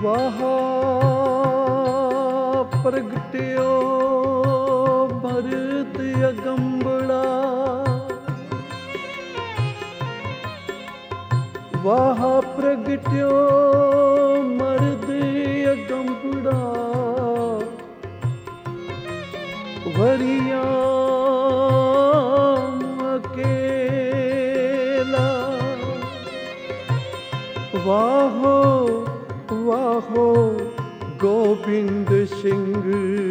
वहाँ प्रगट्यो भरत अगंबड़ा, वहाँ प्रगट्यो मर्द अगंबड़ा, वरियाम अकेला। वाहो वाहो गोविंद सिंह,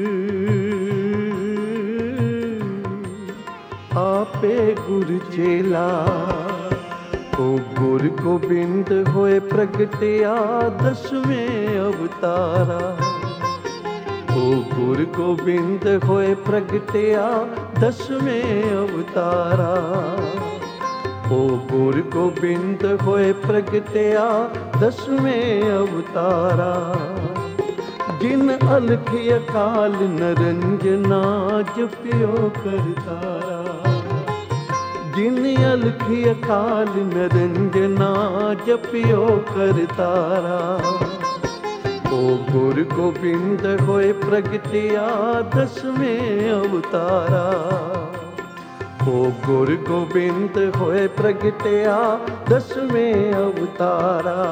आपे गुर चेला। ओ गुर गोविंद होए प्रगटिया दसवें अवतारा। ओ गुर गोविंद होए प्रगटिया दसवें अवतारा। ओ गुर गोविंद होए प्रगटिया दसवें अवतारा। जिन अलख अकाल नरंजना जप्यो करतारा। जिन अलख अकाल नरंजना जप्यो करतारा। ओ गुर गोविंद होए प्रगटिया दसवें अवतारा। ओ गुर गोविंद होए प्रगटिया दसवें अवतारा।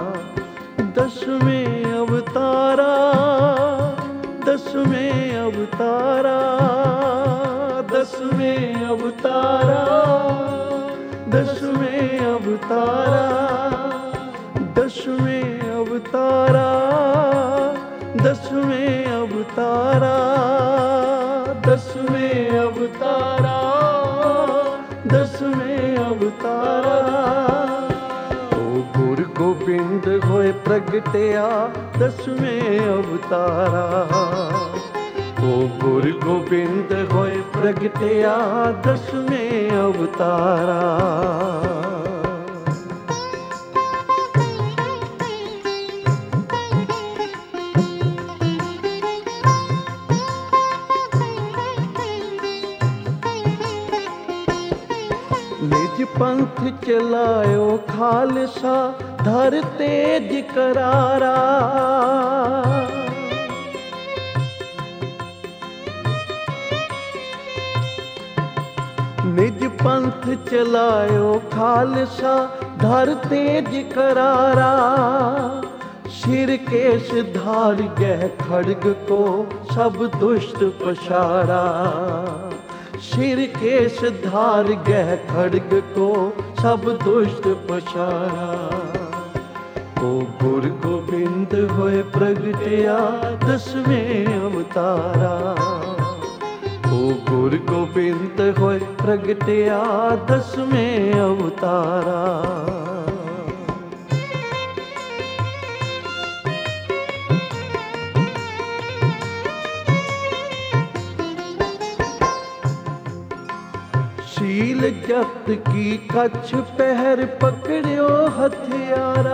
दसवें अवतारा, दसवें अवतारा, दसवें अवतारा, दसवें अवतारा, दसवें अवतारा, दसवें अवतारा, दसवें अवतारा, दसवें अवतारा। ओ गुर गोविंद होए प्रगटिया दसवें अवतारा। ओ गुर गोविंद होए प्रगटिया दसवें अवतारा। निज पंथ चलायो खालसा धर तेज करारा। निज पंथ चलायो खालसा धर तेज करारा। सिर केश धार गह खड्ग को सब दुष्ट पछाड़ा। सिर केश धार गह खड्ग को सब दुष्ट पछाड़ा। ओ गुर गोविंद होए प्रगटिया दसवें अवतारा। ओ गुर गोविंद होए प्रगटिया दसवें अवतारा। शील जत की कछ पहर पकड़ियो हथियारा।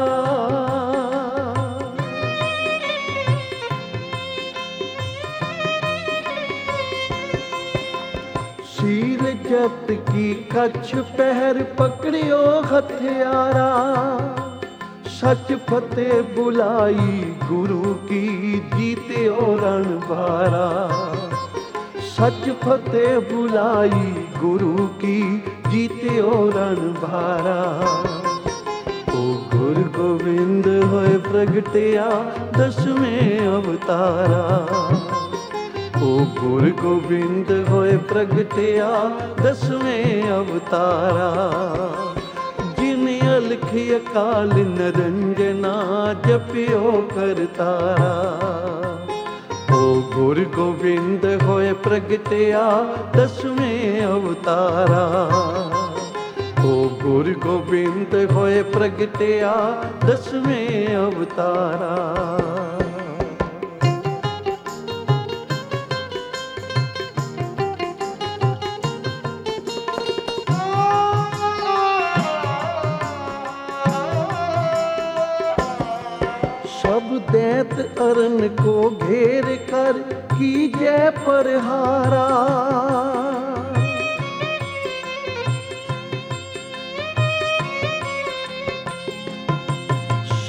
शील जत की कछ पहर पकड़ियो हथियारा। सच फतेह बुलाई गुरु की जीत्यो रणभारा। सच फतेह बुलाई गुरु की जीत्यो रणभारा। ओ गुर गोविंद होए प्रगटिया दसवें अवतारा। ओ गुर गोविंद होए प्रगटिया दसवें अवतारा। जिन अलख अकाल नरंजना जप्यो करतारा। ओ गुर गोविंद होए प्रगटिया दसवें अवतारा। ओ गुर गोविंद होए प्रगटिया दसवें अवतारा। सब दैत अरन को घेर कर कीजै परहारा।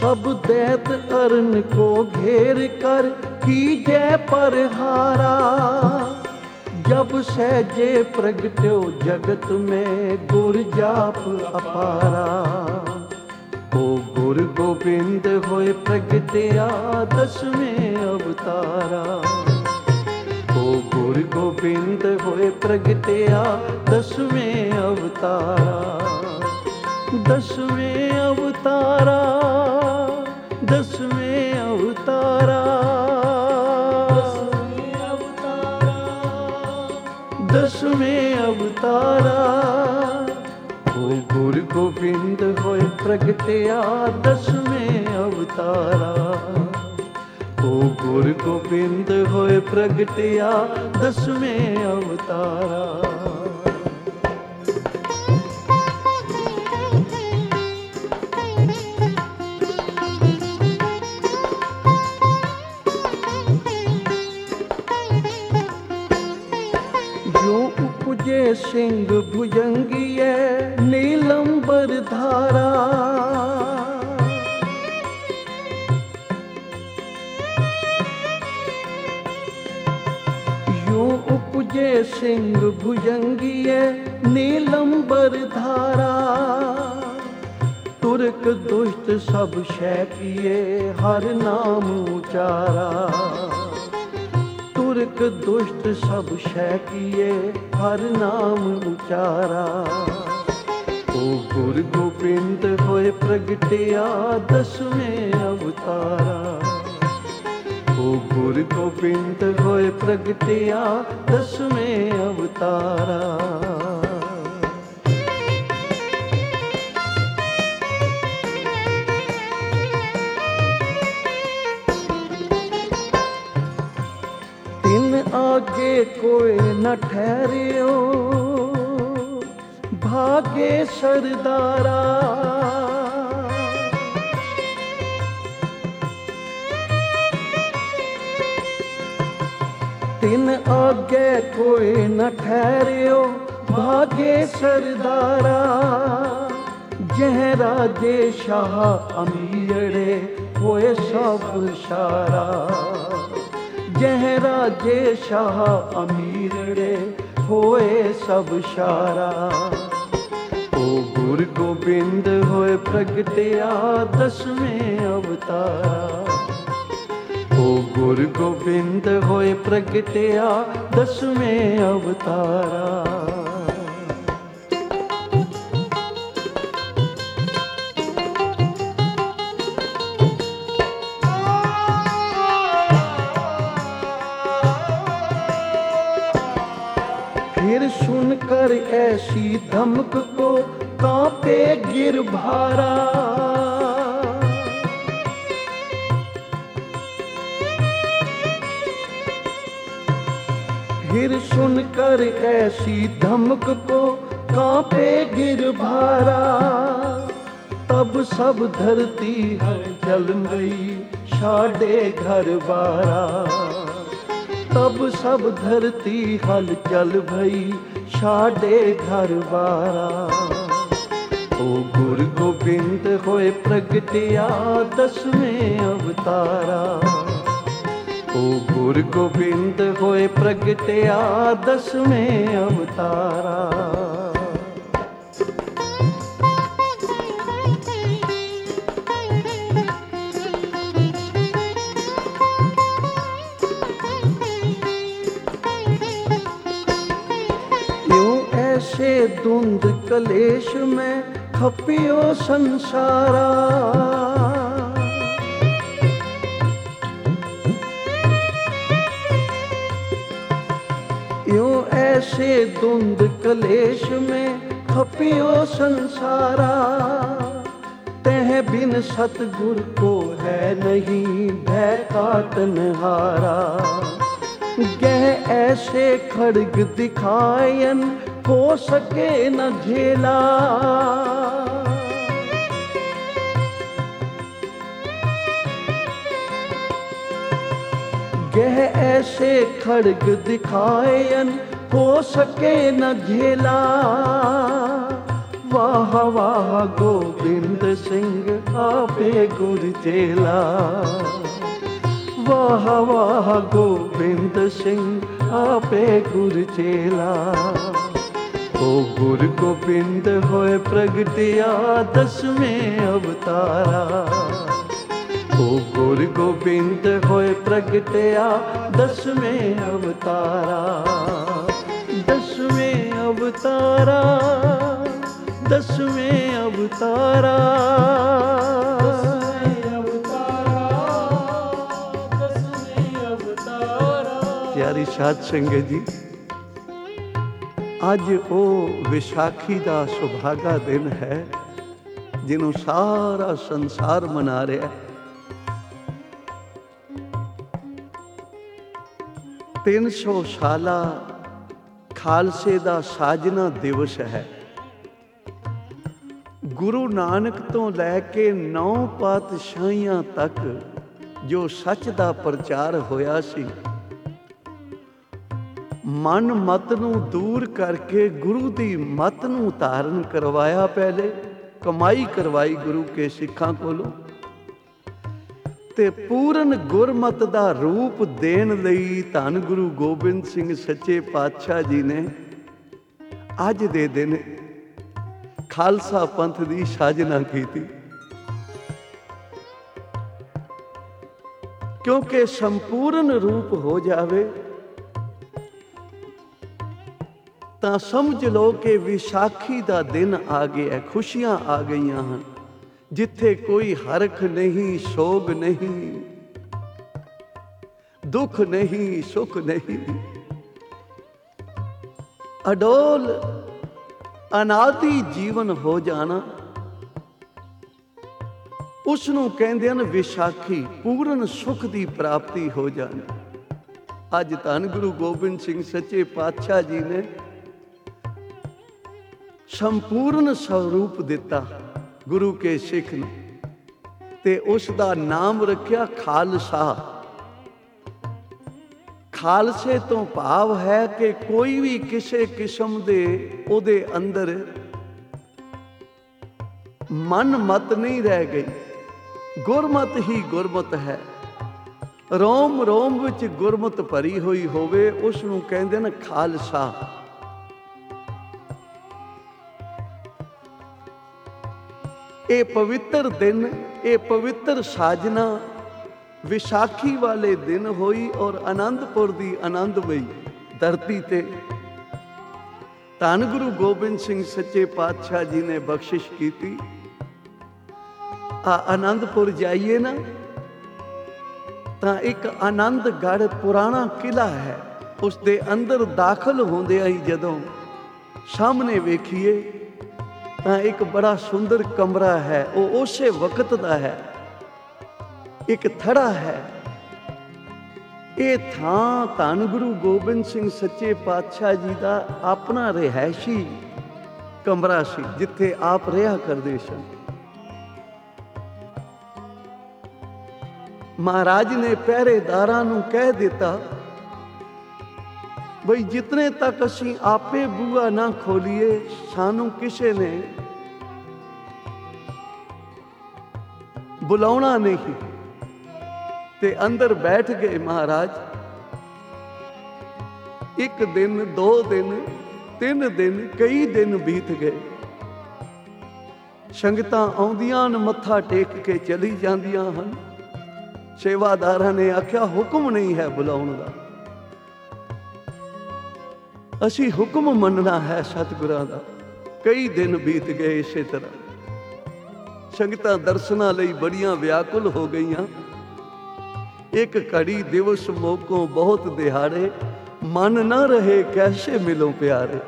सब दैत अरन को घेर कर कीजै परहारा। जब सहजे प्रगट्यो जगत में गुर जाप अपारा। ओ गुर गोबिंद होए प्रगट्या दसवें अवतारा। ओ गुर गोबिंद होए प्रगट्या दसवें अवतारा। दसवें अवतारा, दसवें अवतारा, दसवें अवतारा। ओ गुरु गोबिंद होए प्रगट्या दसवें अवतारा। ओ गुरु गोबिंद होए प्रगट्या दसवें अवतारा। उपजे सिंह भुजंगिए नीलंबर धारा। यूं उपजे सिंह भुजंगिए नीलंबर धारा। तुर्क दुष्ट सब शय किए हर नाम उचारा। तुर्क दुष्ट सब शय किए हर नाम उचारा। ओ गुरु गोबिंद होए प्रगट्या दसवें अवतारा। ओ गुरु गोबिंद होए प्रगट्या दसवें अवतारा। आगे कोई न ठहरियो भागे सरदारा। तिन आगे कोई न ठहरियो भागे सरदारा। जह राजे शाह अमीरड़े होए सब सारा। जह राजे शाह अमीरड़े होए सब सारा। ओ गुरु गोबिंद होए प्रगट्या दसवें अवतारा। ओ गुरु गोबिंद होए प्रगट्या दसवें अवतारा। फिर सुनकर ऐसी धमक को कांपे गिरभारा। फिर सुनकर ऐसी धमक को कांपे गिरभारा। तब सब धरती हलचल गई छाड़े घर बारा। तब सब धरती हलचल भई छाड़े घर बारा। ओ गुरु गोबिंद होए प्रगट्या दसवें अवतारा। ओ गुरु गोबिंद होए प्रगट्या दसवें अवतारा। ऐसे धुंध कलेश में खपियो संसारा। यूं ऐसे धुंध कलेश में खपियो संसारा। तह बिन सतगुर को है नहीं भय काटनहारा। गह ऐसे खड़ग दिखायन हो सके न झेला। गह ऐसे खड़ग दिखायन हो सके न झेला। ਵਾਹ ਵਾਹ ਗੋਬਿੰਦ ਸਿੰਘ ਆਪੇ ਗੁਰ ਚੇਲਾ। ਵਾਹ ਵਾਹ ਗੋਬਿੰਦ ਸਿੰਘ ਆਪੇ ਗੁਰ ਚੇਲਾ। ਉਹ ਗੁਰ ਗੋਬਿੰਦ ਹੋਏ ਪ੍ਰਗਟਿਆ ਦਸਵੇਂ ਅਵਤਾਰਾ। ਉਹ ਗੁਰ ਗੋਬਿੰਦ ਹੋਏ ਪ੍ਰਗਟਿਆ ਦਸਵੇਂ ਅਵਤਾਰਾ। ਦਸਵੇਂ ਅਵਤਾਰਾ, ਦਸਵੇਂ ਅਵਤਾਰਾ, ਦਸਵੇਂ ਅਵਤਾਰਾ। ਪਿਆਰੀ ਸਾਧ ਸੰਗਤ ਜੀ, ਅੱਜ ਉਹ ਵਿਸਾਖੀ ਦਾ ਸੁਭਾਗਾ ਦਿਨ ਹੈ ਜਿਹਨੂੰ ਸਾਰਾ ਸੰਸਾਰ ਮਨਾ ਰਿਹਾ। 300 ਸਾਲਾ ਖਾਲਸੇ ਦਾ ਸਾਜਨਾ ਦਿਵਸ ਹੈ। ਗੁਰੂ ਨਾਨਕ ਤੋਂ ਲੈ ਕੇ 9 ਪਾਤਸ਼ਾਹੀਆਂ ਤੱਕ ਜੋ ਸੱਚ ਦਾ ਪ੍ਰਚਾਰ ਹੋਇਆ ਸੀ, ਮਨ ਮਤ ਨੂੰ ਦੂਰ ਕਰਕੇ ਗੁਰੂ ਦੀ ਮਤ ਨੂੰ ਧਾਰਨ ਕਰਵਾਇਆ। ਪਹਿਲੇ ਕਮਾਈ ਕਰਵਾਈ ਗੁਰੂ ਕੇ ਸਿੱਖਾਂ ਕੋਲੋਂ, ਤੇ ਪੂਰਨ ਗੁਰਮਤ ਦਾ ਰੂਪ ਦੇਣ ਲਈ ਧੰਨ ਗੁਰੂ ਗੋਬਿੰਦ ਸਿੰਘ ਸੱਚੇ ਪਾਤਸ਼ਾਹ ਜੀ ਨੇ ਅੱਜ ਦੇ ਦਿਨ ਖਾਲਸਾ ਪੰਥ ਦੀ ਸਾਜਨਾ ਕੀਤੀ। ਕਿਉਂਕਿ ਸੰਪੂਰਨ ਰੂਪ ਹੋ ਜਾਵੇ ਤਾਂ ਸਮਝ ਲਓ ਕਿ ਵਿਸਾਖੀ ਦਾ ਦਿਨ ਆ ਗਿਆ, ਖੁਸ਼ੀਆਂ ਆ ਗਈਆਂ ਹਨ, ਜਿੱਥੇ ਕੋਈ ਹਰਖ ਨਹੀਂ, ਸੋਗ ਨਹੀਂ, ਦੁੱਖ ਨਹੀਂ, ਸੁੱਖ ਨਹੀਂ। ਅਡੋਲ ਅਨਾਦਿ ਜੀਵਨ ਹੋ ਜਾਣਾ, ਉਸ ਨੂੰ ਕਹਿੰਦੇ ਹਨ ਵਿਸਾਖੀ। ਪੂਰਨ ਸੁੱਖ ਦੀ ਪ੍ਰਾਪਤੀ ਹੋ ਜਾਣੀ। ਅੱਜ ਧੰਨ ਗੁਰੂ ਗੋਬਿੰਦ ਸਿੰਘ ਸੱਚੇ ਪਾਤਸ਼ਾਹ ਜੀ ਨੇ ਸੰਪੂਰਨ ਸਰੂਪ ਦਿੱਤਾ ਗੁਰੂ ਕੇ ਸਿੱਖ ਨੂੰ, ਤੇ ਉਸ ਦਾ ਨਾਮ ਰੱਖਿਆ ਖਾਲਸਾ। ਖਾਲਸੇ ਤੋਂ ਭਾਵ ਹੈ ਕਿ ਕੋਈ ਵੀ ਕਿਸੇ ਕਿਸਮ ਦੇ ਉਹਦੇ ਅੰਦਰ ਮਨ ਮਤ ਨਹੀਂ ਰਹਿ ਗਈ। ਗੁਰਮਤ ਹੀ ਗੁਰਮਤ ਹੈ। ਰੋਮ ਰੋਮ ਵਿੱਚ ਗੁਰਮਤ ਭਰੀ ਹੋਈ ਹੋਵੇ, ਉਸ ਨੂੰ ਕਹਿੰਦੇ ਨੇ ਖਾਲਸਾ। ਇਹ ਪਵਿੱਤਰ ਦਿਨ, ਇਹ ਪਵਿੱਤਰ ਸਾਜਨਾ ਵਿਸਾਖੀ ਵਾਲੇ ਦਿਨ ਹੋਈ, ਔਰ ਆਨੰਦਪੁਰ ਦੀ ਆਨੰਦਮਈ ਧਰਤੀ ਤੇ ਧੰਨ ਗੁਰੂ ਗੋਬਿੰਦ ਸਿੰਘ ਸੱਚੇ ਪਾਤਸ਼ਾਹ ਜੀ ਨੇ ਬਖਸ਼ਿਸ਼ ਕੀਤੀ। ਆਨੰਦਪੁਰ ਜਾਈਏ ਨਾ ਤਾਂ ਇੱਕ ਆਨੰਦਗੜ੍ਹ ਪੁਰਾਣਾ ਕਿਲਾ ਹੈ। ਉਸ ਦੇ ਅੰਦਰ ਦਾਖਲ ਹੁੰਦਿਆਂ ਹੀ ਜਦੋਂ ਸਾਹਮਣੇ ਵੇਖੀਏ ਤਾਂ ਇੱਕ ਬੜਾ ਸੁੰਦਰ ਕਮਰਾ ਹੈ। ਉਹ ਉਸੇ ਵਕਤ ਦਾ ਹੈ। ਇੱਕ ਥੜਾ ਹੈ। ਇਹ ਥਾਂ ਧੰਨ ਗੁਰੂ ਗੋਬਿੰਦ ਸਿੰਘ ਸੱਚੇ ਪਾਤਸ਼ਾਹ ਜੀ ਦਾ ਆਪਣਾ ਰਿਹਾਇਸ਼ੀ ਕਮਰਾ ਸੀ, ਜਿੱਥੇ ਆਪ ਰਿਹਾ ਕਰਦੇ ਸਨ। ਮਹਾਰਾਜ ਨੇ ਪਹਿਰੇਦਾਰਾਂ ਨੂੰ ਕਹਿ ਦਿੱਤਾ ਬਈ ਜਿਤਨੇ ਤੱਕ ਅਸੀਂ ਆਪੇ ਬੂਹਾ ਨਾ ਖੋਲੀਏ, ਸਾਨੂੰ ਕਿਸੇ ਨੇ ਬੁਲਾਉਣਾ ਨਹੀਂ। ਤੇ ਅੰਦਰ ਬੈਠ ਗਏ ਮਹਾਰਾਜ। 1 ਦਿਨ, 2 ਦਿਨ, 3 ਦਿਨ, ਕਈ ਦਿਨ ਬੀਤ ਗਏ। ਸੰਗਤਾਂ ਆਉਂਦੀਆਂ ਨੇ, ਮੱਥਾ ਟੇਕ ਕੇ ਚਲੀ ਜਾਂਦੀਆਂ ਹਨ। ਸੇਵਾਦਾਰਾਂ ਨੇ ਆਖਿਆ ਹੁਕਮ ਨਹੀਂ ਹੈ ਬੁਲਾਉਣ ਦਾ, ਅਸੀਂ ਹੁਕਮ ਮੰਨਣਾ ਹੈ ਸਤਿਗੁਰਾਂ ਦਾ। ਕਈ ਦਿਨ ਬੀਤ ਗਏ ਇਸੇ ਤਰ੍ਹਾਂ। ਸੰਗਤਾਂ ਦਰਸ਼ਨਾਂ ਲਈ ਬੜੀਆਂ ਵਿਆਕੁਲ ਹੋ ਗਈਆਂ। ਇੱਕ ਘੜੀ ਦਿਵਸ ਮੋਕੋ ਬਹੁਤ ਦਿਹਾੜੇ, ਮਨ ਨਾ ਰਹੇ ਕੈਸੇ ਮਿਲੋ ਪਿਆਰੇ।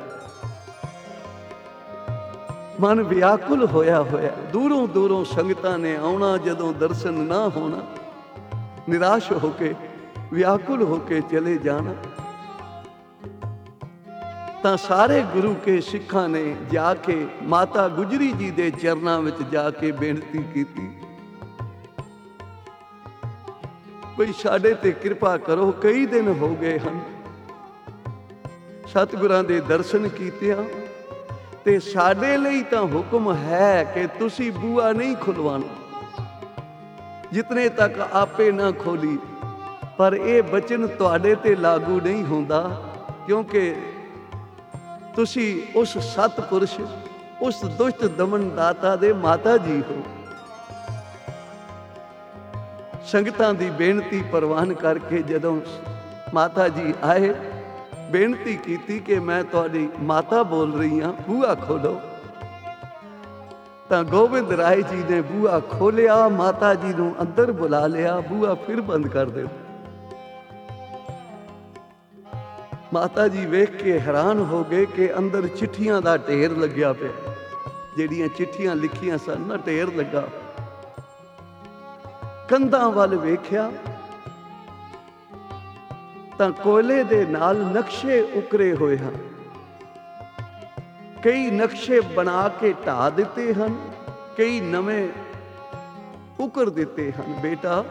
ਮਨ ਵਿਆਕੁਲ ਹੋਇਆ ਹੋਇਆ। ਦੂਰੋਂ ਦੂਰੋਂ ਸੰਗਤਾਂ ਨੇ ਆਉਣਾ, ਜਦੋਂ ਦਰਸ਼ਨ ਨਾ ਹੋਣਾ ਨਿਰਾਸ਼ ਹੋ ਕੇ, ਵਿਆਕੁਲ ਹੋ ਕੇ ਚਲੇ ਜਾਣਾ। ਤਾਂ ਸਾਰੇ ਗੁਰੂ ਕੇ ਸਿੱਖਾਂ ਨੇ ਜਾ ਕੇ ਮਾਤਾ ਗੁਜਰੀ ਜੀ ਦੇ ਚਰਨਾਂ ਵਿੱਚ ਜਾ ਕੇ ਬੇਨਤੀ ਕੀਤੀ ਬਈ ਸਾਡੇ ਤੇ ਕਿਰਪਾ ਕਰੋ, ਕਈ ਦਿਨ ਹੋ ਗਏ ਹਨ। ਸਤਿਗੁਰਾਂ ਦੇ ਦਰਸ਼ਨ ਕੀਤਿਆਂ ਤੇ ਸਾਡੇ ਲਈ ਤਾਂ ਹੁਕਮ ਹੈ ਕਿ ਤੁਸੀਂ ਬੂਹਾ ਨਹੀਂ ਖੁਲਵਾਣਾ, ਜਿਤਨੇ ਤੱਕ ਆਪੇ ਨਾ ਖੋਲੀ। ਪਰ ਇਹ ਬਚਨ ਤੁਹਾਡੇ ਤੇ ਲਾਗੂ ਨਹੀਂ ਹੁੰਦਾ, ਕਿਉਂਕਿ ਤੁਸੀਂ ਉਸ ਸਤਿਪੁਰਸ਼, ਉਸ ਦੁਸ਼ਟ ਦਮਨ ਦਾਤਾ ਦੇ ਮਾਤਾ ਜੀ ਹੋ। ਸੰਗਤਾਂ ਦੀ ਬੇਨਤੀ ਪ੍ਰਵਾਨ ਕਰਕੇ ਜਦੋਂ ਮਾਤਾ ਜੀ ਆਏ, ਬੇਨਤੀ ਕੀਤੀ ਕਿ ਮੈਂ ਤੁਹਾਡੀ ਮਾਤਾ ਬੋਲ ਰਹੀ ਹਾਂ, ਬੂਹਾ ਖੋਲੋ। ਤਾਂ ਗੋਬਿੰਦ ਰਾਏ ਜੀ ਨੇ ਬੂਹਾ ਖੋਲਿਆ, ਮਾਤਾ ਜੀ ਨੂੰ ਅੰਦਰ ਬੁਲਾ ਲਿਆ, ਬੂਹਾ ਫਿਰ ਬੰਦ ਕਰ ਦਿੱਤਾ। ਮਾਤਾ ਜੀ ਵੇਖ ਕੇ ਹੈਰਾਨ ਹੋ ਗਏ ਕਿ ਅੰਦਰ ਚਿੱਠੀਆਂ ਦਾ ਢੇਰ ਲੱਗਿਆ ਪਿਆ, ਜਿਹੜੀਆਂ ਚਿੱਠੀਆਂ ਲਿਖੀਆਂ ਸਨ ਨਾ, ਢੇਰ ਲੱਗਾ। ਕੰਧਾਂ ਵੱਲ ਵੇਖਿਆ ਤਾਂ ਕੋਇਲੇ ਦੇ ਨਾਲ ਨਕਸ਼ੇ ਉਕਰੇ ਹੋਏ ਹਨ। ਕਈ ਨਕਸ਼ੇ ਬਣਾ ਕੇ ਢਾ ਦਿੱਤੇ ਹਨ, ਕਈ ਨਵੇਂ ਉਕਰ ਦਿੱਤੇ ਹਨ। ਬੇਟਾ,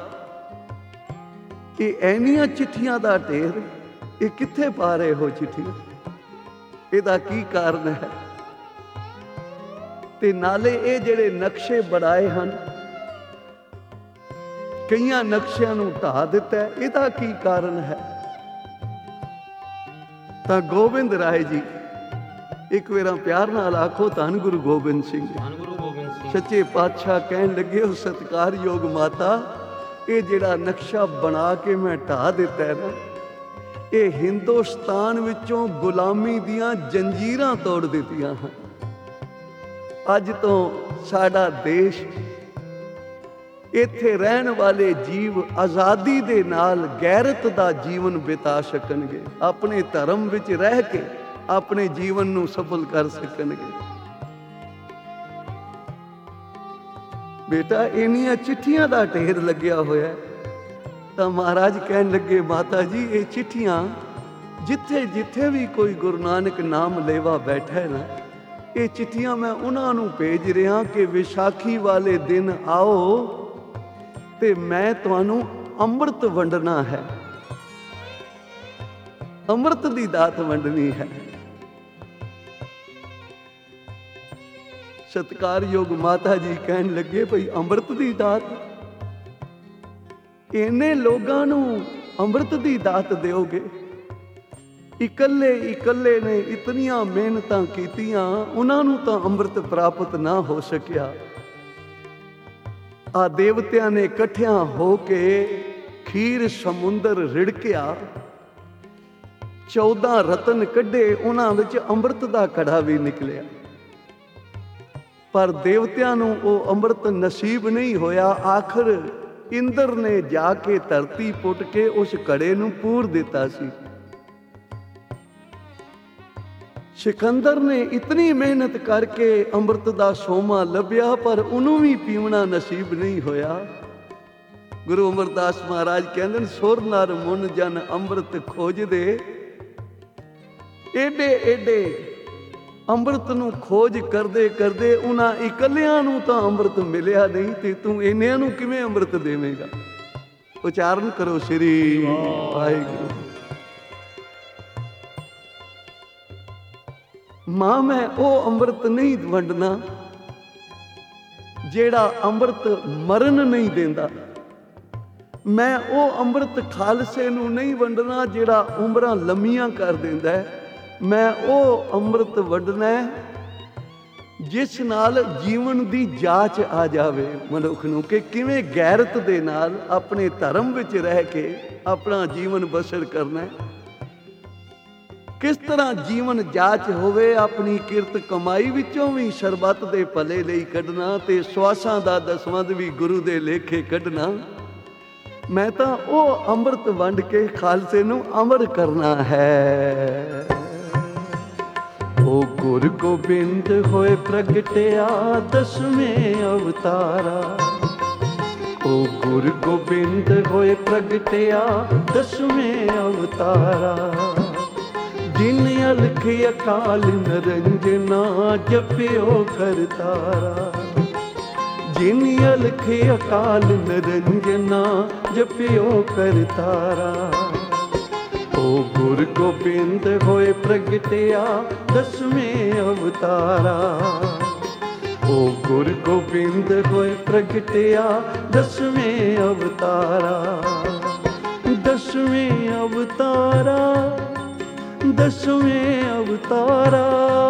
ਇਹ ਐਨੀਆਂ ਚਿੱਠੀਆਂ ਦਾ ਢੇਰ, ਇਹ ਕਿੱਥੇ ਪਾ ਰਹੇ ਹੋ ਚਿੱਠੀਆਂ? ਇਹਦਾ ਕੀ ਕਾਰਨ ਹੈ? ਤੇ ਨਾਲੇ ਇਹ ਜਿਹੜੇ ਨਕਸ਼ੇ ਬਣਾਏ ਹਨ, ਕਈਆਂ ਨਕਸ਼ਿਆਂ ਨੂੰ ਢਾ ਦਿੱਤਾ, ਇਹਦਾ ਕੀ ਕਾਰਨ ਹੈ? ਤਾਂ ਗੋਬਿੰਦ ਰਾਏ ਜੀ, ਇੱਕ ਵਾਰ ਪਿਆਰ ਨਾਲ ਆਖੋ ਧੰਨ ਗੁਰੂ ਗੋਬਿੰਦ ਸਿੰਘ। ਧੰਨ ਗੁਰੂ ਗੋਬਿੰਦ ਸਿੰਘ ਸੱਚੇ ਪਾਤਸ਼ਾਹ ਕਹਿਣ ਲੱਗੇ, ਉਹ ਸਤਿਕਾਰਯੋਗ ਮਾਤਾ, ਇਹ ਜਿਹੜਾ ਨਕਸ਼ਾ ਬਣਾ ਕੇ ਮੈਂ ਢਾ ਦਿੱਤਾ ਹੈ ਨਾ, ਇਹ ਹਿੰਦੁਸਤਾਨ ਵਿੱਚੋਂ ਗੁਲਾਮੀ ਦੀਆਂ ਜੰਜੀਰਾਂ ਤੋੜ ਦਿੱਤੀਆਂ ਹਨ। ਅੱਜ ਤੋਂ ਸਾਡਾ ਦੇਸ਼, ਇੱਥੇ ਰਹਿਣ ਵਾਲੇ ਜੀਵ ਆਜ਼ਾਦੀ ਦੇ ਨਾਲ ਗੈਰਤ ਦਾ ਜੀਵਨ ਬਿਤਾ ਸਕਣਗੇ, ਆਪਣੇ ਧਰਮ ਵਿੱਚ ਰਹਿ ਕੇ ਆਪਣੇ ਜੀਵਨ ਨੂੰ ਸਫਲ ਕਰ ਸਕਣਗੇ। ਬੇਟਾ, ਇੰਨੀਆਂ ਚਿੱਠੀਆਂ ਦਾ ਢੇਰ ਲੱਗਿਆ ਹੋਇਆ। ਤਾਂ ਮਹਾਰਾਜ ਕਹਿਣ ਲੱਗੇ, ਮਾਤਾ ਜੀ, ਇਹ ਚਿੱਠੀਆਂ ਜਿੱਥੇ ਜਿੱਥੇ ਵੀ ਕੋਈ ਗੁਰੂ ਨਾਨਕ ਨਾਮ ਲੇਵਾ ਬੈਠਾ ਹੈ ਨਾ, ਇਹ ਚਿੱਠੀਆਂ ਮੈਂ ਉਹਨਾਂ ਨੂੰ ਭੇਜ ਰਿਹਾ ਕਿ ਵਿਸਾਖੀ ਵਾਲੇ ਦਿਨ ਆਓ ਤੇ ਮੈਂ ਤੁਹਾਨੂੰ ਅੰਮ੍ਰਿਤ ਵੰਡਣਾ ਹੈ, ਅੰਮ੍ਰਿਤ ਦੀ ਦਾਤ ਵੰਡਣੀ ਹੈ। ਸਤਿਕਾਰਯੋਗ ਮਾਤਾ ਜੀ ਕਹਿਣ ਲੱਗੇ, ਭਈ ਅੰਮ੍ਰਿਤ ਦੀ ਦਾਤ? ਇੰਨੇ ਲੋਕਾਂ ਨੂੰ ਅੰਮ੍ਰਿਤ ਦੀ ਦਾਤ ਦਿਓਗੇ? ਇਕੱਲੇ ਇਕੱਲੇ ਨੇ ਇਤਨੀਆਂ ਮਿਹਨਤਾਂ ਕੀਤੀਆਂ, ਉਹਨਾਂ ਨੂੰ ਤਾਂ ਅੰਮ੍ਰਿਤ ਪ੍ਰਾਪਤ ਨਾ ਹੋ ਸਕਿਆ। ਆ ਦੇਵਤਿਆਂ ਨੇ ਇਕੱਠਿਆਂ ਹੋ ਕੇ ਖੀਰ ਸਮੁੰਦਰ ਰਿੜਕਿਆ, 14 ਰਤਨ ਕੱਢੇ, ਉਹਨਾਂ ਵਿੱਚ ਅੰਮ੍ਰਿਤ ਦਾ ਘੜਾ ਵੀ ਨਿਕਲਿਆ। ਪਰ ਦੇਵਤਿਆਂ ਨੂੰ ਉਹ ਅੰਮ੍ਰਿਤ ਨਸੀਬ ਨਹੀਂ ਹੋਇਆ। ਆਖਰ ਇੰਦਰ ਨੇ ਜਾ ਕੇ ਧਰਤੀ ਪੁੱਟ ਕੇ ਉਸ ਘੜੇ ਨੂੰ ਪੂਰ ਦਿੱਤਾ ਸੀ। ਸਿਕੰਦਰ ਨੇ ਇਤਨੀ ਮਿਹਨਤ ਕਰਕੇ ਅੰਮ੍ਰਿਤ ਦਾ ਸੋਮਾ ਲੱਭਿਆ, ਪਰ ਉਹਨੂੰ ਵੀ ਪੀਵਣਾ ਨਸੀਬ ਨਹੀਂ ਹੋਇਆ। ਗੁਰੂ ਅਮਰਦਾਸ ਮਹਾਰਾਜ ਕਹਿੰਦੇ ਨੇ, ਸੁਰ ਨਰ ਮੁਨ ਜਨ ਅੰਮ੍ਰਿਤ ਖੋਜਦੇ। ਏਡੇ ਏਡੇ ਅੰਮ੍ਰਿਤ ਨੂੰ ਖੋਜ ਕਰਦੇ ਕਰਦੇ ਉਹਨਾਂ ਇਕੱਲਿਆਂ ਨੂੰ ਤਾਂ ਅੰਮ੍ਰਿਤ ਮਿਲਿਆ ਨਹੀਂ, ਤੇ ਤੂੰ ਇੰਨਿਆਂ ਨੂੰ ਕਿਵੇਂ ਅੰਮ੍ਰਿਤ ਦੇਵੇਂਗਾ? ਉਚਾਰਨ ਕਰੋ, ਸ੍ਰੀ ਵਾਹਿਗੁਰੂ। ਮਾਂ, ਮੈਂ ਉਹ ਅੰਮ੍ਰਿਤ ਨਹੀਂ ਵੰਡਣਾ ਜਿਹੜਾ ਅੰਮ੍ਰਿਤ ਮਰਨ ਨਹੀਂ ਦਿੰਦਾ। ਮੈਂ ਉਹ ਅੰਮ੍ਰਿਤ ਖਾਲਸੇ ਨੂੰ ਨਹੀਂ ਵੰਡਣਾ ਜਿਹੜਾ ਉਮਰਾਂ ਲੰਮੀਆਂ ਕਰ ਦਿੰਦਾ ਹੈ। ਮੈਂ ਉਹ ਅੰਮ੍ਰਿਤ ਵੰਡਣਾ ਜਿਸ ਨਾਲ ਜੀਵਨ ਦੀ ਜਾਂਚ ਆ ਜਾਵੇ ਮਨੁੱਖ ਨੂੰ, ਕਿ ਕਿਵੇਂ ਗੈਰਤ ਦੇ ਨਾਲ ਆਪਣੇ ਧਰਮ ਵਿੱਚ ਰਹਿ ਕੇ ਆਪਣਾ ਜੀਵਨ ਬਸਰ ਕਰਨਾ ਹੈ, ਕਿਸ ਤਰ੍ਹਾਂ ਜੀਵਨ ਜਾਂਚ ਹੋਵੇ, ਆਪਣੀ ਕਿਰਤ ਕਮਾਈ ਵਿੱਚੋਂ ਵੀ ਸਰਬੱਤ ਦੇ ਭਲੇ ਲਈ ਕੱਢਣਾ, ਤੇ ਸਵਾਸਾਂ ਦਾ ਦਸਵੰਧ ਵੀ ਗੁਰੂ ਦੇ ਲੇਖੇ ਕੱਢਣਾ। ਮੈਂ ਤਾਂ ਉਹ ਅੰਮ੍ਰਿਤ ਵੰਡ ਕੇ ਖਾਲਸੇ ਨੂੰ ਅਮਰ ਕਰਨਾ ਹੈ। ਉਹ ਗੁਰ ਗੋਬਿੰਦ ਹੋਏ ਪ੍ਰਗਟਿਆ ਦਸਵੇਂ ਅਵਤਾਰਾ। ਉਹ ਗੁਰ ਗੋਬਿੰਦ ਹੋਏ ਪ੍ਰਗਟਿਆ ਦਸਵੇਂ ਅਵਤਾਰਾ। ਜਿਨ ਅਲਖ ਅਕਾਲ ਨਿਰੰਜਨਾ ਜਪਿਓ ਕਰਤਾਰਾ। ਜਿਨ ਅਲਖ ਅਕਾਲ ਨਿਰੰਜਨਾ ਜਪਿਓ ਕਰਤਾਰਾ। ओ गुरु गोबिंद होए प्रगटिया दसवें अवतारा। ओ गुरु गोबिंद होए प्रगटिया दसवें अवतारा। दसवें अवतारा, दसवें अवतारा,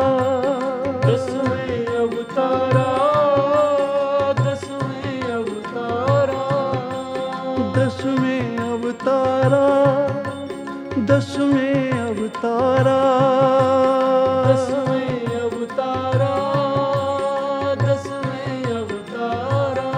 दसवें अवतारा, दसवें अवतारा, दसवें अवतारा, दसवें अवतारा, दसवें अवतारा, दसवें अवतारा।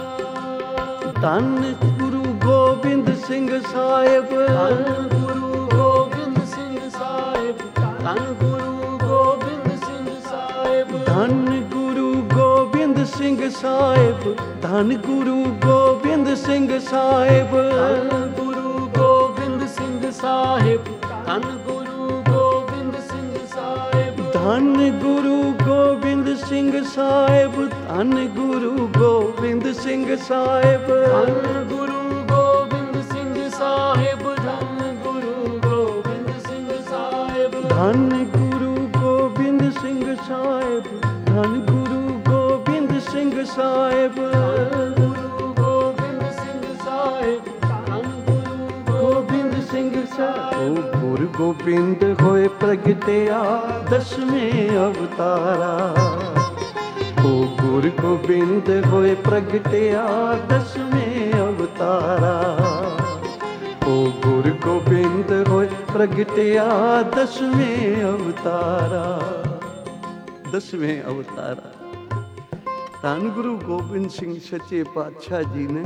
धन गुरु गोबिंद सिंह साहिब, धन गुरु गोबिंद सिंह साहिब, धन गुरु गोबिंद सिंह साहिब, धन गुरु गोबिंद सिंह साहिब, धन गुरु गोबिंद सिंह साहिब, धन गुरु गोबिंद सिंह साहिब, धन गुरु गोबिंद सिंह साहिब, धन गुरु गोबिंद सिंह साहिब, धन गुरु गोबिंद सिंह साहिब, धन गुरु गोबिंद सिंह साहिब, धन गुरु गोबिंद सिंह साहिब, धन गुरु गोबिंद सिंह साहिब, धन गुरु गोबिंद सिंह साहिब, गुरु गोबिंद सिंह साहिब, धन गुरु गोबिंद सिंह साहिब। ओ गुरु गोबिंद होए प्रगटिया दसवें अवतारा। ओ गुरु गोबिंद होए प्रगटिया दसवें अवतारा। ओ गुरु गोबिंद होए प्रगटिया दसवें अवतारा। दसवें अवतारा। ਧੰਨ ਗੁਰੂ ਗੋਬਿੰਦ ਸਿੰਘ ਸੱਚੇ ਪਾਤਸ਼ਾਹ ਜੀ ਨੇ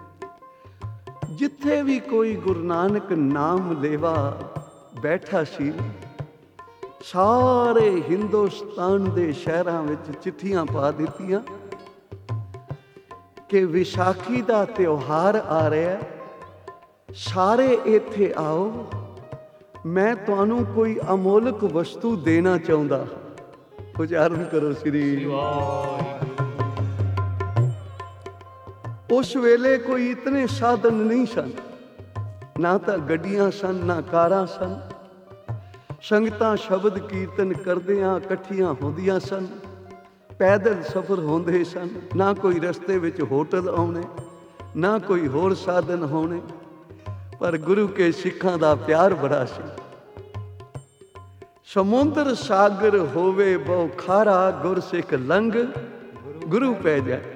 ਜਿੱਥੇ ਵੀ ਕੋਈ ਗੁਰੂ ਨਾਨਕ ਨਾਮ ਲੇਵਾ ਬੈਠਾ ਸੀ, ਸਾਰੇ ਹਿੰਦੁਸਤਾਨ ਦੇ ਸ਼ਹਿਰਾਂ ਵਿੱਚ ਚਿੱਠੀਆਂ ਪਾ ਦਿੱਤੀਆਂ ਕਿ ਵਿਸਾਖੀ ਦਾ ਤਿਉਹਾਰ ਆ ਰਿਹਾ, ਸਾਰੇ ਇੱਥੇ ਆਓ, ਮੈਂ ਤੁਹਾਨੂੰ ਕੋਈ ਅਮੋਲਕ ਵਸਤੂ ਦੇਣਾ ਚਾਹੁੰਦਾ। ਉਚਾਰਨ ਕਰੋ ਸ੍ਰੀ ਵਾਹਿਗੁਰੂ। ਉਸ ਵੇਲੇ ਕੋਈ ਇਤਨੇ ਸਾਧਨ ਨਹੀਂ ਸਨ, ਨਾ ਤਾਂ ਗੱਡੀਆਂ ਸਨ, ਨਾ ਕਾਰਾਂ ਸਨ। ਸੰਗਤਾਂ ਸ਼ਬਦ ਕੀਰਤਨ ਕਰਦਿਆਂ ਇਕੱਠੀਆਂ ਹੁੰਦੀਆਂ ਸਨ, ਪੈਦਲ ਸਫ਼ਰ ਹੁੰਦੇ ਸਨ, ਨਾ ਕੋਈ ਰਸਤੇ ਵਿੱਚ ਹੋਟਲ ਆਉਣੇ, ਨਾ ਕੋਈ ਹੋਰ ਸਾਧਨ ਹੋਣੇ। ਪਰ ਗੁਰੂ ਕੇ ਸਿੱਖਾਂ ਦਾ ਪਿਆਰ ਬੜਾ ਸੀ। ਸਮੁੰਦਰ ਸਾਗਰ ਹੋਵੇ ਬਹੁ ਖਾਰਾ, ਗੁਰਸਿੱਖ ਲੰਘ ਗੁਰੂ ਪੈ ਜਾਏ।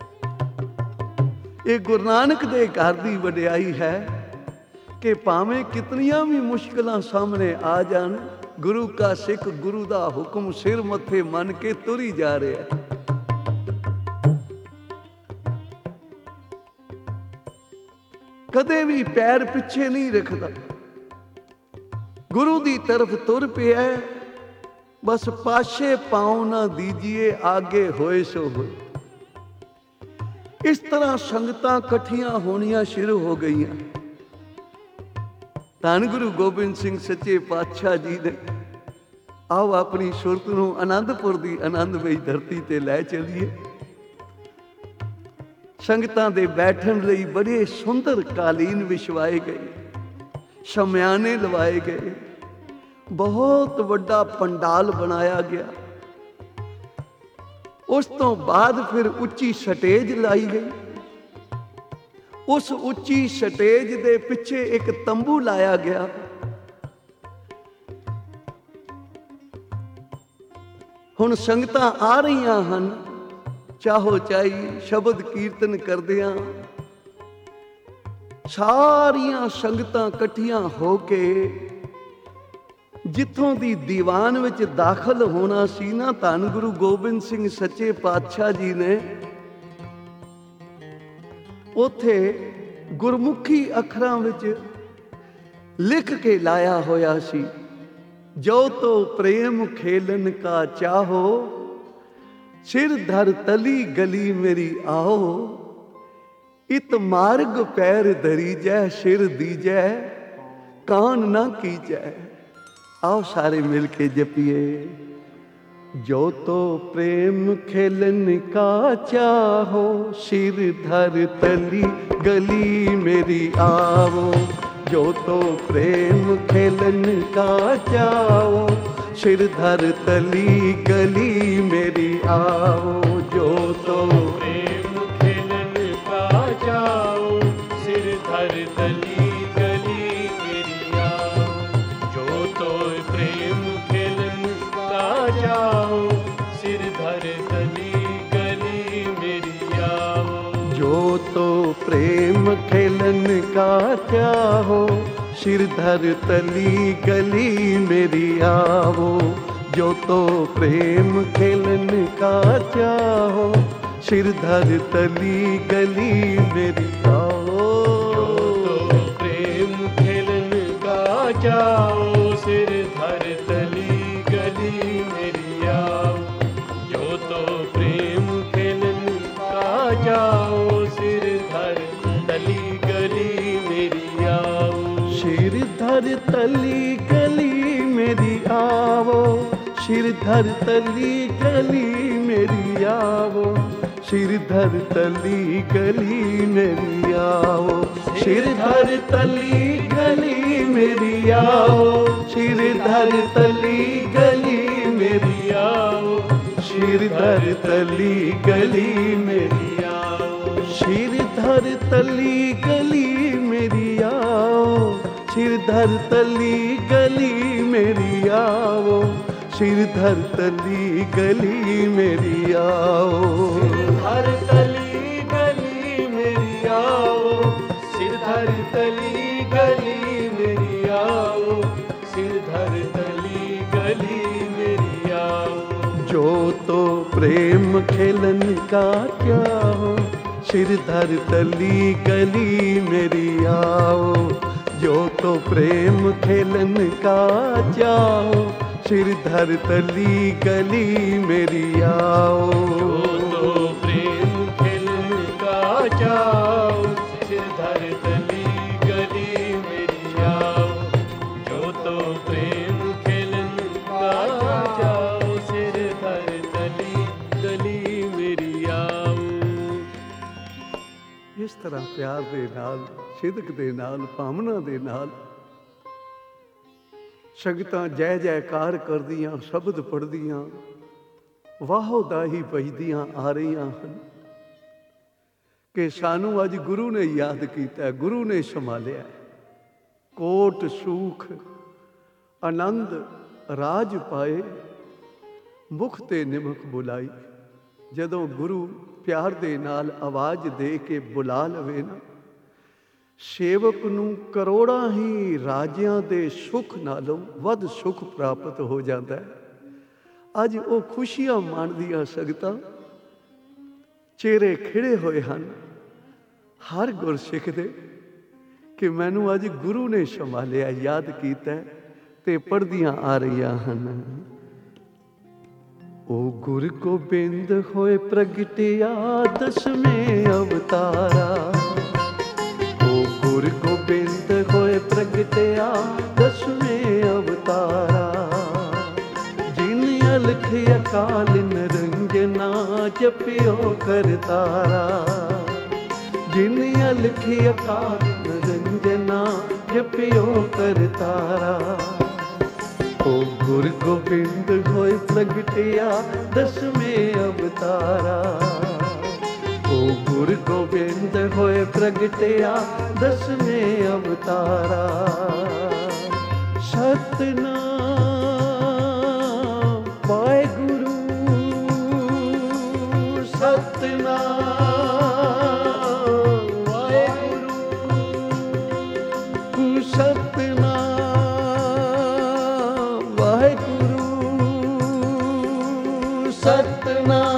ਇਹ ਗੁਰੂ ਨਾਨਕ ਦੇ ਘਰ ਦੀ ਵਡਿਆਈ ਹੈ ਕਿ ਭਾਵੇਂ ਕਿਤਨੀਆਂ ਵੀ ਮੁਸ਼ਕਲਾਂ ਸਾਹਮਣੇ ਆ ਜਾਣ, ਗੁਰੂ ਕਾ ਸਿੱਖ ਗੁਰੂ ਦਾ ਹੁਕਮ ਸਿਰ ਮੱਥੇ ਮੰਨ ਕੇ ਤੁਰੀ ਜਾ ਰਿਹਾ ਹੈ। ਕਦੇ ਵੀ ਪੈਰ ਪਿੱਛੇ ਨਹੀਂ ਰੱਖਦਾ, ਗੁਰੂ ਦੀ ਤਰਫ ਤੁਰ ਪਿਆ। ਬਸ ਪਾਸ਼ੇ ਪਾਉ ਨਾ ਦੀਜੀਏ, ਆਗੇ ਹੋਏ ਸੋ ਹੋਏ। ਇਸ ਤਰ੍ਹਾਂ ਸੰਗਤਾਂ ਇਕੱਠੀਆਂ ਹੋਣੀਆਂ ਸ਼ੁਰੂ ਹੋ ਗਈਆਂ। ਧੰਨ ਗੁਰੂ ਗੋਬਿੰਦ ਸਿੰਘ ਸੱਚੇ ਪਾਤਸ਼ਾਹ ਜੀ ਨੇ ਆਓ ਆਪਣੀ ਸੁਰਤ ਨੂੰ ਆਨੰਦਪੁਰ ਦੀ ਆਨੰਦਮਈ ਧਰਤੀ ਤੇ ਲੈ ਚਲੀਏ। ਸੰਗਤਾਂ ਦੇ ਬੈਠਣ ਲਈ ਬੜੇ ਸੁੰਦਰ ਕਾਲੀਨ ਵਿਛਵਾਏ ਗਏ, ਸ਼ਮਿਆਨੇ ਲਵਾਏ ਗਏ, ਬਹੁਤ ਵੱਡਾ ਪੰਡਾਲ ਬਣਾਇਆ ਗਿਆ। ਉਸ ਤੋਂ ਬਾਅਦ ਫਿਰ ਉੱਚੀ ਸਟੇਜ ਲਾਈ ਗਈ। ਉਸ ਉੱਚੀ ਸਟੇਜ ਦੇ ਪਿੱਛੇ ਇੱਕ ਤੰਬੂ ਲਾਇਆ ਗਿਆ। ਹੁਣ ਸੰਗਤਾਂ ਆ ਰਹੀਆਂ ਹਨ, ਚਾਹੋ ਚਾਈ ਸ਼ਬਦ ਕੀਰਤਨ ਕਰਦਿਆਂ। ਸਾਰੀਆਂ ਸੰਗਤਾਂ ਇਕੱਠੀਆਂ ਹੋ ਕੇ ਜਿੱਥੋਂ ਦੀ ਦੀਵਾਨ ਵਿੱਚ ਦਾਖਲ ਹੋਣਾ ਸੀ ਨਾ, ਧੰਨ ਗੁਰੂ ਗੋਬਿੰਦ ਸਿੰਘ ਸੱਚੇ ਪਾਤਸ਼ਾਹ ਜੀ ਨੇ ਉੱਥੇ ਗੁਰਮੁਖੀ ਅੱਖਰਾਂ ਵਿੱਚ ਲਿਖ ਕੇ ਲਾਇਆ ਹੋਇਆ ਸੀ, ਜੋ ਤੋ ਪ੍ਰੇਮ ਖੇਲਨ ਕਾ ਚਾਹੋ, ਸਿਰ ਧਰ ਤਲੀ ਗਲੀ ਮੇਰੀ ਆਓ, ਇਤ ਮਾਰਗ ਪੈਰ ਧਰੀਜੈ, ਸਿਰ ਦੀਜੈ, ਕਾਨ ਨਾ ਕੀਜੈ। आओ सारे मिल के जपिए। जो तो प्रेम खेलन का चाहो, सिर धर तली गली मेरी आओ। जो तो प्रेम खेलन का चाओ, सिरधर तली गली मेरी आओ। जो तो प्रेम खेलन का जाओ, सिरधर तली गली मेरी आओ। जो तो प्रेम खेलन का जाओ, सिरधर तली गली मेरी आओ। जो तो प्रेम खेलन का चाहो, सिरधर तली गली मेरी आवो। जो तो प्रेम खेलन का चाहो, सिरधर तली गली मेरी आओ। जो तो प्रेम खेलन का जाओ, सिरधर तली गली मेरी आओ। जो तो प्रेम खेलन का जाओ, सिरधर तली गली मेरी आओ। सिरधर तली गली मेरी आवो, सिरधर तली गली मेरी आवो। सिरधर तली गली मेरी आओ, सिरधर तली गली मेरी आओ। सिरधर तली गली मेरी आओ, सिरधर तली गली मेरी आओ। सिरधर तली गली मेरी आओ, सिरधर तली गली मेरी आओ। सिरधर तली गली मेरी आओ। सिरधर तली गली मेरी आओ, सिरधर तली गली मेरी आओ। सिरधर तली गली मेरी आओ। जो तो प्रेम खेलन का चाहो, सिरधर तली गली मेरी आओ। जो तो प्रेम खेलन का चाहो, सिरधर तली गली मेरी आओ। जो तो प्रेम खेलन का जाओ, सिरधर तली गली मेरी आओ। जो तो प्रेम खेलन का जाओ, सिरधर तली गली मेरी आओ। इस तरह प्यार दे नाल, सिदक दे नाल, भावना दे नाल संगतां जय जयकार करदियां, शब्द पढ़दियां, वाहो दाही भजदियां आ रਹੀਆਂ ਹਨ कि सानू अज गुरु ने याद किया, गुरु ने संभालिया। कोट सूख आनंद राज पाए, मुख ते निमक बुलाई। जदों गुरु प्यार दे नाल आवाज दे के बुला लवे ना, सेवक नूं करोड़ां ही राजियां दे सुख नालों वध सुख प्राप्त हो जाता है। अज वो खुशियां माणदियां संगतां चेहरे खिड़े होए हन, हर गुरसिख दे कि मैनू अज गुरु ने संभालिया, याद कीता ते पढ़दियां आ रहीआं हन। ओ गुर गोबिंद होए प्रगटिया दसवें अवतारा। गुर गोबिंद होए प्रगटिया दसवें अवतारा। जिन अलख अकाल निरंजना जपियो करतारा। जिन अलख अकाल निरंजना जपियो करतारा। ओ गुर गोबिंद होए प्रगटिया दसवें अवतारा। ओ गुर गोबिंद होए प्रगटिया दसवें अवतारा। सतनाम वाहेगुरु, सतनाम वाहेगुरु, सतनाम वाहेगुरु, सतनाम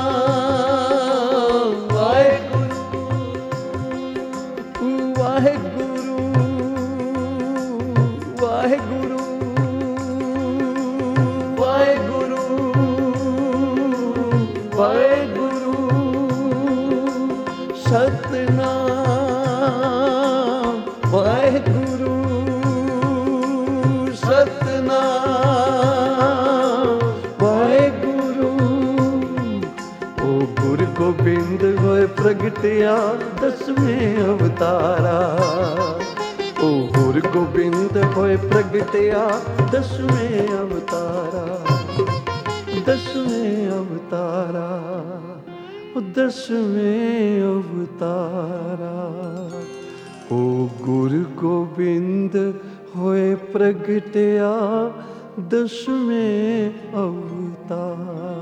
गोबिंद होए प्रगटिया दसवें अवतारा। ओ गुर गुरु गोबिंद होए प्रगटिया दसवें अवतारा, दसवें अवतारा, दसवें अवतारा। ओ गुरु गोबिंद होए प्रगटिया दसवें अवतारा।